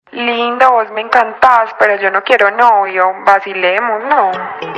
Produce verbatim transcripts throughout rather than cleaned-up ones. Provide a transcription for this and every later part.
Lindo, vos me encantás, pero yo no quiero novio. Vacilemos, ¿no?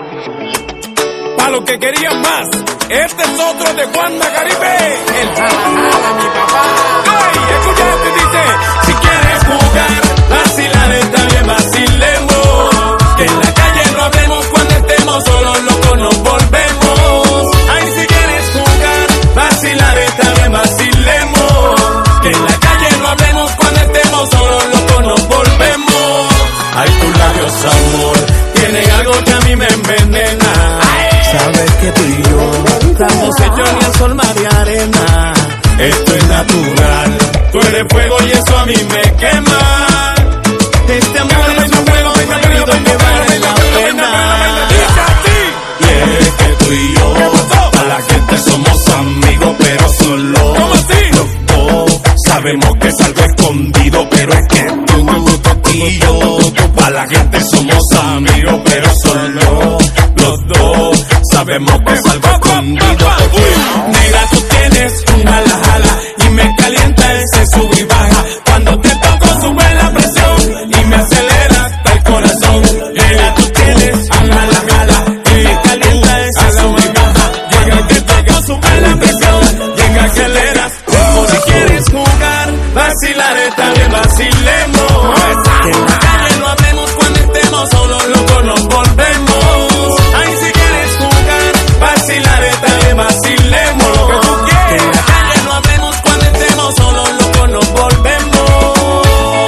Pa' los que querían más, este es otro de Juanda Caribe. El jala, mi papá. Ay, escucha esto y dice: si quieres jugar, vacilar está bien, vacilemos. Que en la calle no hablemos, cuando estemos solos locos nos volvemos. Ay, si quieres jugar, vacilar está bien, vacilemos. Que en la calle no hablemos, cuando estemos solos locos nos volvemos. Ay, tus labios, amor, tienen algo que a mí me envenena. Sabes que tú y yo estamos hechos ni al sol, mar y arena. Esto es natural, tú eres fuego y eso a mí me quema. Este amor es un juego perdido que vale la pena. Y es que tú y yo, a la gente somos amigos, pero solo los dos sabemos que es algo escondido. Pero es que tú, tú, tú y yo, a la gente somos amigos, pero solo los dos sabemos que es algo escondido. Uy, negra, tú tienes un jala jala y me calienta ese sub y baja. Cuando te toco sube la presión y me acelera hasta el corazón. Negra, tú tienes un jala jala y me calienta ese sub y baja. Cuando te toco sube la presión y me aceleras. Como si quieres jugar, vacilar está bien, vacilemos. Que en la calle no hablemos, cuando estemos solos locos nos volvemos. Ay, si quieres jugar, vacilar está bien, vacilemos. Lo que tú quieres. Que en la calle no hablemos, cuando estemos solos locos nos volvemos.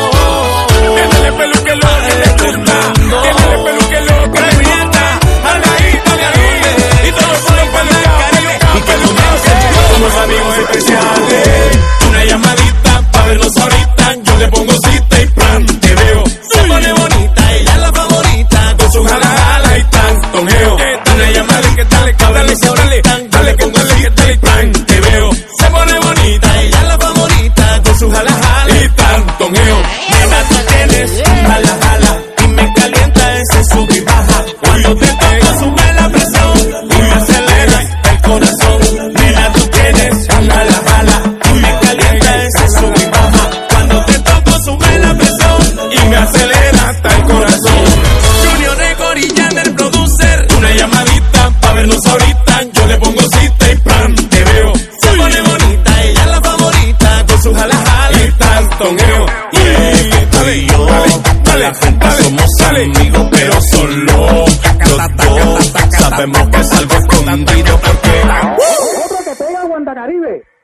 Tiene pelo que lo que le gusta, tiene pelo que lo que le gusta. Aladito de ahí, y todos son los pelucas. Y que tú me somos amigos especiales. Una llamadita pa' vernos ahorita, yo le pongo cita y plan, te veo. Se pone bonita, ella es la favorita, con su jala jala y tantoneo. Una llamada y que dale, que dale, que dale, dale, que dale, que dale, plan, te veo. Se pone bonita, ella es la favorita, con su jala jala y tantoneo. Nena, tú tienes un jala jala y me calienta ese sub y baja. Cuando te toco sube la presión y me acelera el corazón. Nena, tú tienes un jala jala y me calienta ese sub y baja. Cuando te toco sube la presión y me acelera hasta el corazón. Junior Record y Yandel producer. Una llamadita pa' vernos ahorita, yo le pongo cita y plan, te veo. Se pone bonita, ella es la favorita, con su jala jala y tantoneo. Y es que tú y yo, a la gente somos amigos, pero solo los dos sabemos que es algo escondido porque... Otro que pega Juanda Caribe.